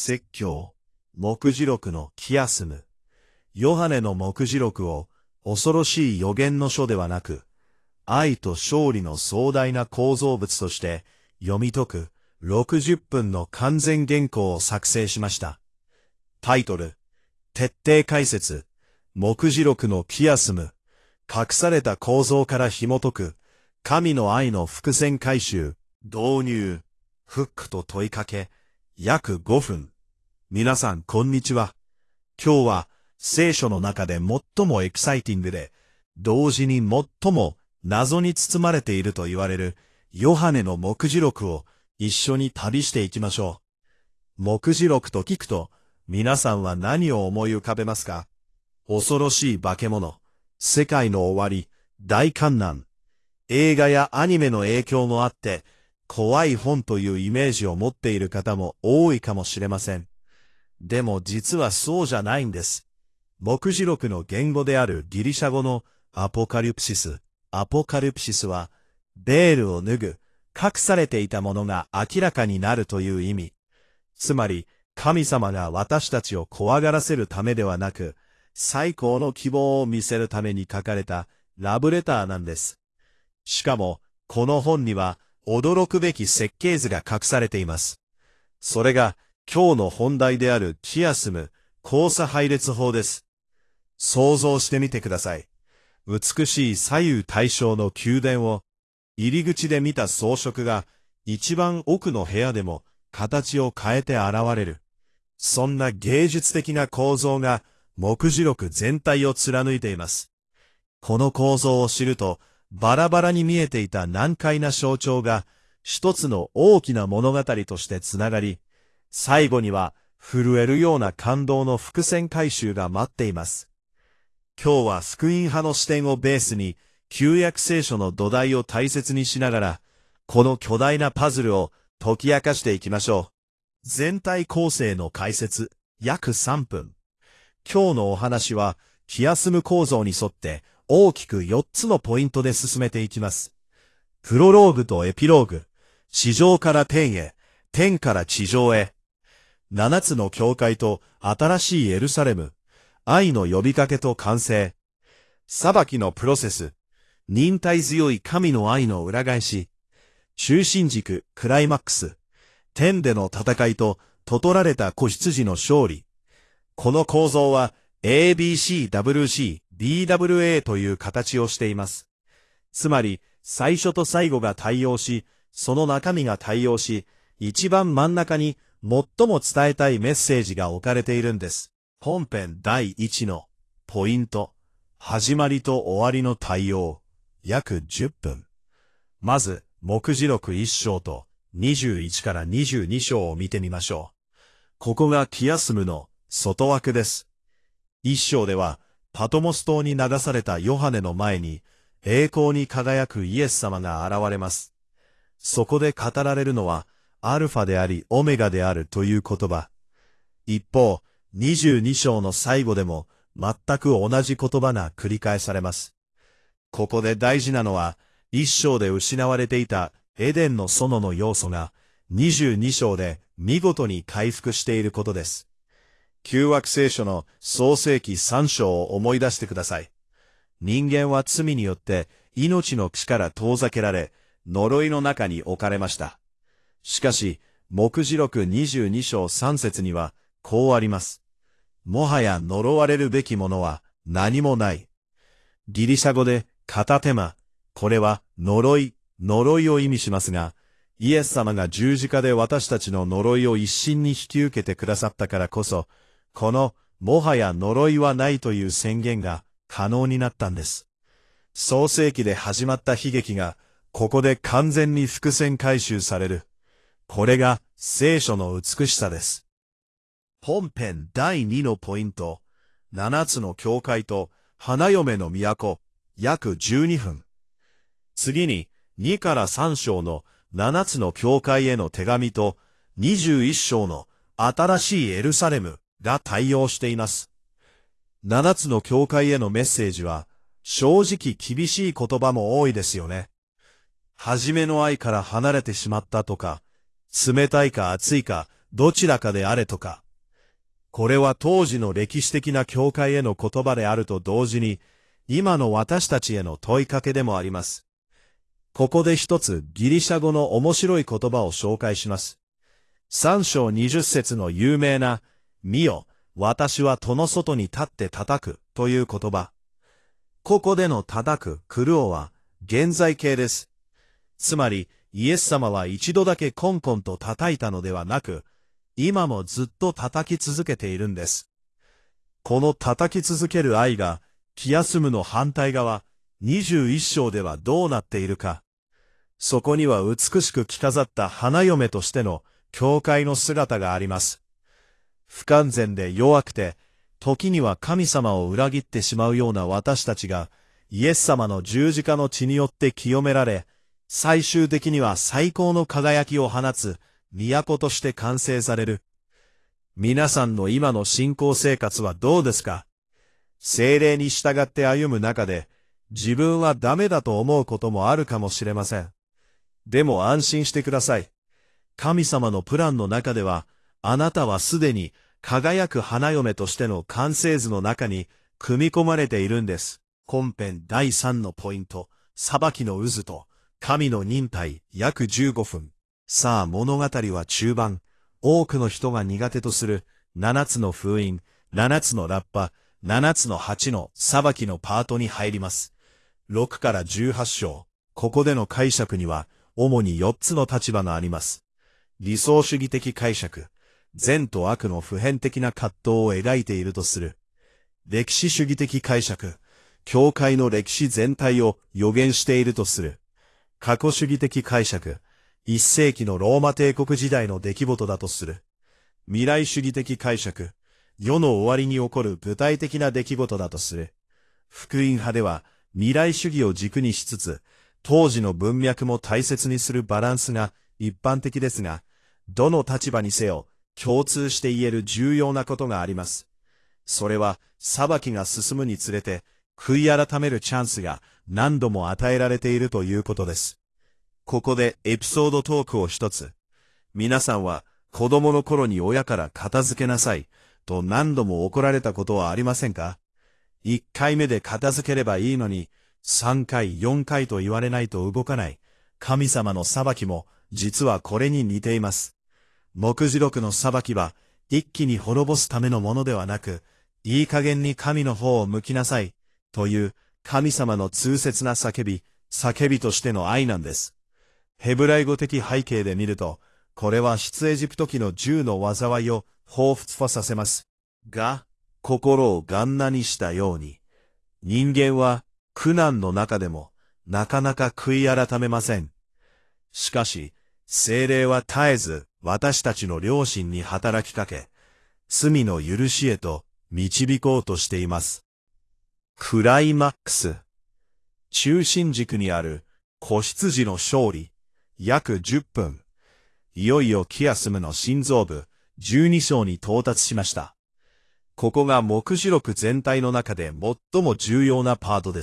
説教、黙示録のキアスム。ヨハネの黙示録を恐ろしい予言の書ではなく、愛と勝利の壮大な構造物として読み解く60分の完全原稿を作成しました。タイトル、徹底解説、黙示録のキアスム。隠された構造から紐解く、神の愛の伏線回収、導入、フックと問いかけ、約5分。皆さんこんにちは。今日は聖書の中で最もエキサイティングで、同時に最も謎に包まれていると言われるヨハネの黙示録を一緒に旅していきましょう。黙示録と聞くと皆さんは何を思い浮かべますか？恐ろしい化け物、世界の終わり、大観難。映画やアニメの影響もあって怖い本というイメージを持っている方も多いかもしれません。でも実はそうじゃないんです。黙示録の言語であるギリシャ語のアポカリプシス。アポカリプシスは、ベールを脱ぐ、隠されていたものが明らかになるという意味。つまり、神様が私たちを怖がらせるためではなく、最高の希望を見せるために書かれたラブレターなんです。しかも、この本には驚くべき設計図が隠されています。それが、今日の本題であるキアスム、交差配列法です。想像してみてください。美しい左右対称の宮殿を、入り口で見た装飾が一番奥の部屋でも形を変えて現れる。そんな芸術的な構造が黙示録全体を貫いています。この構造を知ると、バラバラに見えていた難解な象徴が一つの大きな物語としてつながり、最後には震えるような感動の伏線回収が待っています。今日は福音派の視点をベースに旧約聖書の土台を大切にしながら、この巨大なパズルを解き明かしていきましょう。全体構成の解説、約3分。今日のお話は、キアスム構造に沿って大きく4つのポイントで進めていきます。プロローグとエピローグ、地上から天へ、天から地上へ。7つの教会と新しいエルサレム、愛の呼びかけと完成。裁きのプロセス、忍耐強い神の愛の裏返し。中心軸、クライマックス。天での戦いと、ととられた子羊の勝利。この構造は ABCWCDWA という形をしています。つまり、最初と最後が対応し、その中身が対応し、一番真ん中に最も伝えたいメッセージが置かれているんです。本編第1のポイント。始まりと終わりの対応。約10分。まず、黙示録1章と21から22章を見てみましょう。ここがキアスムの外枠です。1章では、パトモス島に流されたヨハネの前に、栄光に輝くイエス様が現れます。そこで語られるのは、アルファでありオメガであるという言葉。一方、22章の最後でも全く同じ言葉が繰り返されます。ここで大事なのは、1章で失われていたエデンの園の要素が22章で見事に回復していることです。旧約聖書の創世記3章を思い出してください。人間は罪によって命の地から遠ざけられ、呪いの中に置かれました。しかし、黙示録22章3節には、こうあります。もはや呪われるべきものは何もない。ギリシャ語でカタテマ、これは呪いを意味しますが、イエス様が十字架で私たちの呪いを一身に引き受けてくださったからこそ、このもはや呪いはないという宣言が可能になったんです。創世記で始まった悲劇が、ここで完全に伏線回収される。これが聖書の美しさです。本編第2のポイント、7つの教会と花嫁の都、約12分。次に2から3章の7つの教会への手紙と21章の新しいエルサレムが対応しています。7つの教会へのメッセージは正直厳しい言葉も多いですよね。初めの愛から離れてしまったとか、冷たいか熱いか、 どちらかであれとか。これは当時の歴史的な教会への言葉であると同時に、今の私たちへの問いかけでもあります。ここで一つギリシャ語の面白い言葉を紹介します。3章20節の有名な、見よ、私は戸の外に立って叩くという言葉。ここでの叩く、クルオは現在形です。つまり、イエス様は一度だけコンコンと叩いたのではなく、今もずっと叩き続けているんです。この叩き続ける愛が、キアスムの反対側、21章ではどうなっているか。そこには美しく着飾った花嫁としての教会の姿があります。不完全で弱くて、時には神様を裏切ってしまうような私たちが、イエス様の十字架の血によって清められ、最終的には最高の輝きを放つ都として完成される。皆さんの今の信仰生活はどうですか？聖霊に従って歩む中で、自分はダメだと思うこともあるかもしれません。でも安心してください。神様のプランの中では、あなたはすでに輝く花嫁としての完成図の中に組み込まれているんです。本編第3のポイント、裁きの渦と神の忍耐約15分。さあ物語は中盤、多くの人が苦手とする7つの封印、7つのラッパ、7つの8の裁きのパートに入ります。6から18章、ここでの解釈には主に4つの立場があります。理想主義的解釈、善と悪の普遍的な葛藤を描いているとする。歴史主義的解釈、教会の歴史全体を予言しているとする。過去主義的解釈、1世紀のローマ帝国時代の出来事だとする。未来主義的解釈、世の終わりに起こる具体的な出来事だとする。福音派では未来主義を軸にしつつ、当時の文脈も大切にするバランスが一般的ですが、どの立場にせよ共通して言える重要なことがあります。それは裁きが進むにつれて悔い改めるチャンスが何度も与えられているということです。ここでエピソードトークを一つ。皆さんは子供の頃に親から片付けなさいと何度も怒られたことはありませんか？1回目で片付ければいいのに3回4回と言われないと動かない神様の裁きも実はこれに似ています。黙示録の裁きは一気に滅ぼすためのものではなく、いい加減に神の方を向きなさいという神様の痛切な叫びとしての愛なんです。ヘブライ語的背景で見ると、これは出エジプト記の10の災いを彷彿とさせます。が、心をガンナにしたように、人間は苦難の中でもなかなか悔い改めません。しかし、聖霊は絶えず私たちの良心に働きかけ、罪の許しへと導こうとしています。クライマックス。中心軸にある子羊の勝利。約10分。いよいよキアスムの心臓部12章に到達しました。ここが黙示録全体の中で最も重要なパートです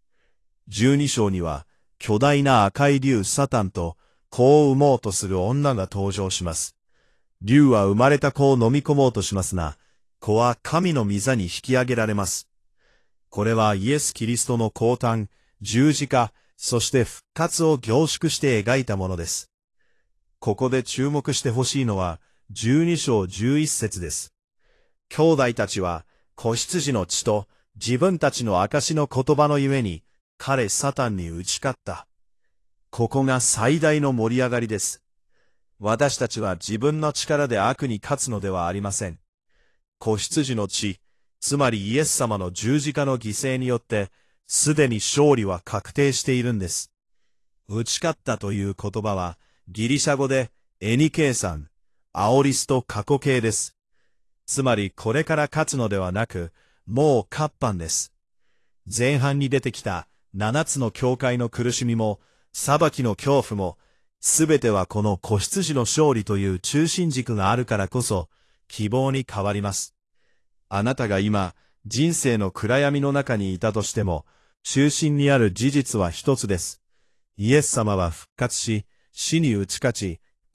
。12章には巨大な赤い竜サタンと子を産もうとする女が登場します。竜は生まれた子を飲み込もうとしますが、子は神の御座に引き上げられます。これはイエス・キリストの降誕、十字架、そして復活を凝縮して描いたものです。ここで注目してほしいのは、12章11節です。兄弟たちは、子羊の血と自分たちの証の言葉のゆえに、彼サタンに打ち勝った。ここが最大の盛り上がりです。私たちは自分の力で悪に勝つのではありません。子羊の血、つまりイエス様の十字架の犠牲によって、すでに勝利は確定しているんです。打ち勝ったという言葉は、ギリシャ語でエニケイさん、アオリスと過去形です。つまりこれから勝つのではなく、もう勝ったんです。前半に出てきた7つの教会の苦しみも、裁きの恐怖も、すべてはこの子羊の勝利という中心軸があるからこそ、希望に変わります。あなたが今、人生の暗闇の中にいたとしても、中心にある事実は一つです。イエス様は復活し、死に打ち勝ち、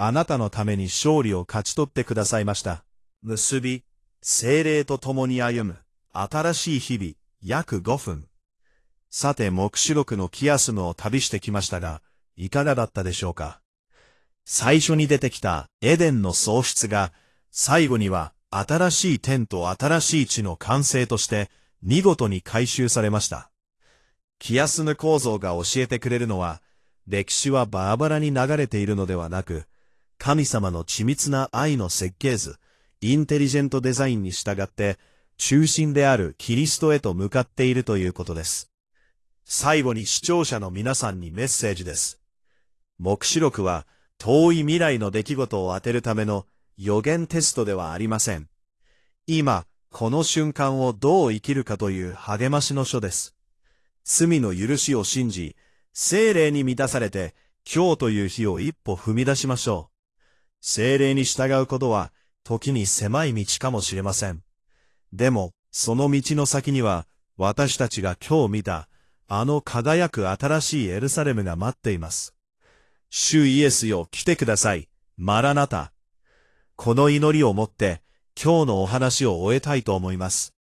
あなたのために勝利を勝ち取ってくださいました。結び、聖霊と共に歩む、新しい日々、約5分。さて、黙示録のキアスムを旅してきましたが、いかがだったでしょうか。最初に出てきたエデンの喪失が、最後には新しい天と新しい地の完成として、見事に回収されました。キアスム構造が教えてくれるのは、歴史はバラバラに流れているのではなく、神様の緻密な愛の設計図、インテリジェントデザインに従って、中心であるキリストへと向かっているということです。最後に視聴者の皆さんにメッセージです。黙示録は、遠い未来の出来事を当てるための予言テストではありません。今、この瞬間をどう生きるかという励ましの書です。罪の許しを信じ、聖霊に満たされて、今日という日を一歩踏み出しましょう。聖霊に従うことは、時に狭い道かもしれません。でも、その道の先には、私たちが今日見た、あの輝く新しいエルサレムが待っています。主イエスよ、来てください。マラナタ。この祈りをもって、今日のお話を終えたいと思います。